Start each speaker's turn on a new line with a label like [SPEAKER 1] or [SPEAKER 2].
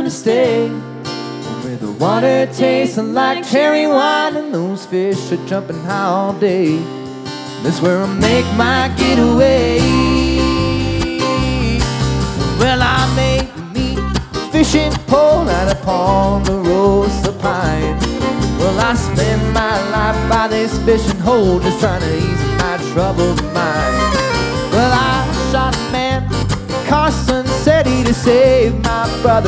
[SPEAKER 1] to stay, where the water tastes like cherry wine and those fish are jumping high all day. That's where I make my getaway. Well, I made me a fishing pole out upon the Rosa Pine. Well, I spend my life by this fishing hole, just trying to ease my troubled mind. Well, I shot a man in Carson City to save my brother